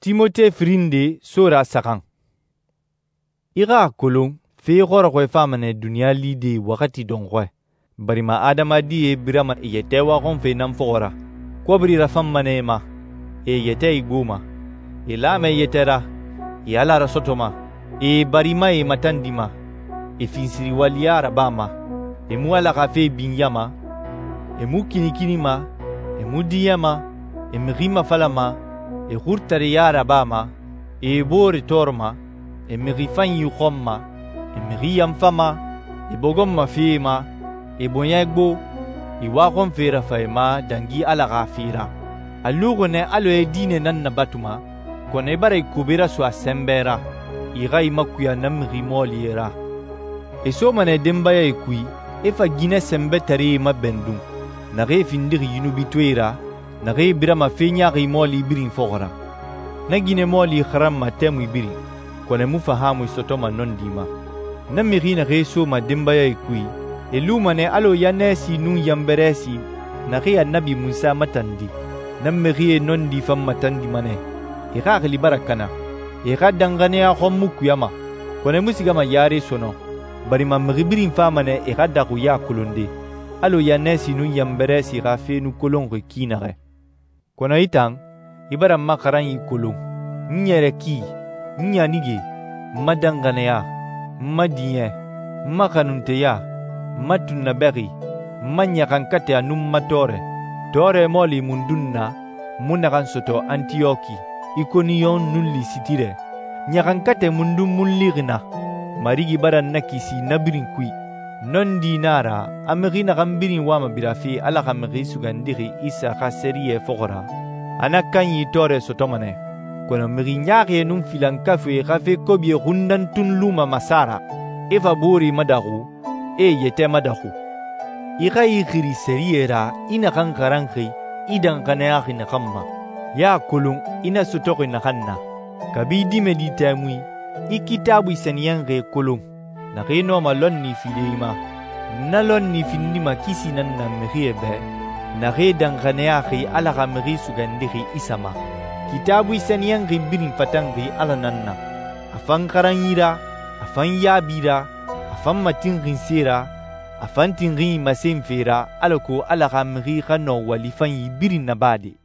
Timote Frinde Sora Sakan. Ira kolon fe khorokwe famane dunia lide wakati dongwe. Barima adama diye birama yete wakon fe namfora. Kwa brira fammane ma. Yete iguma. Lame yetera. Yala rasotoma. Barima matandima. Finsiri waliara bama. Muala kafe binyama. Mu kinikinima. Mu diyama. Mrima falama. Hurtare yara bama. Bore torma. Mrifan yukhomma. Mriyam fama. Bogomma fema. Bonyagbo. Wakon fera faima dangi ala gafira. Alugone alo edine nanna batuma. Kone bare kubira swa sembera. Irai makuya namri moliera. Somane dembaya ekui. Efa gine sembe tare mabendum. Nare findiri yunubitwera. Nare birama fenya moli birin fogora. Nagine moli kharam matemu ibiri. Kone mufahamu isotoma nondima. Namiri nare soma dembaya ekui. Elumane alo yanesi nun yamberesi. Nare nabi Musa matandi. Namiri nondi fam matandi mane. Ira barakana. Ira dangane a khommu kuyama. Kone musigama yare sono. Barima mribirin famane daku ya kulunde. Alo yanesi nun yamberesi rafe nu kolongo kinare. Kona itang, ibara makaran yi kolong. Nyere ki, nyanige, madangane ya, madiye, makanunte ya, matunaberi, manyakankate anum matore. Tore moli mundunna, munakan soto Antioki, ikoniyon nulli sitire. Nyakankate mundum mullirina. Marigi bara nakisi nabirin kui. Non dinara, amerina gambirin wama birafi ala gamiri sugandiri isa kaseriye fogora. Anakanyi tore sotomane. Kono mirinyake num filankafe gafe kobye rundan tunluma masara. Eva bori madahu, yete madahu. Ika ikiri seriera ina kankaranki idan kanayaki nakamma. Ya kulung ina sotoki nakanna. Kabidi meditamui. Ikitabu isaniyange kolong. Nakino malonni fideima. Nalonni findima kisi nanna meriebe. Nare danganeaki ala gameri sugandiri isama. Kitabu isaniyange birin fatangi ala nanna. Afan karanyira, afan yabira, afan matingin sera, afan tingin masenfera alako ala gameri kano walifan birin nabade.